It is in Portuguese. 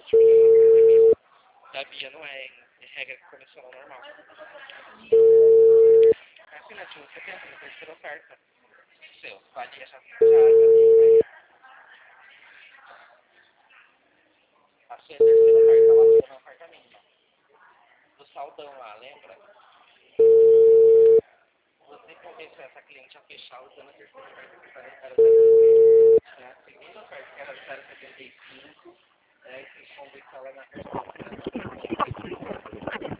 Da Bia não é regra condicional normal. Assim, né, tinha 70 na terceira oferta. Seu, valia já passei a terceira oferta, ela foi na oferta mínima. Do saldão lá, lembra? Você convenceu essa cliente a fechar usando a terceira oferta que era 0,75. Tinha a segunda oferta que era 0,75. Aí você convenceu ela na terceira.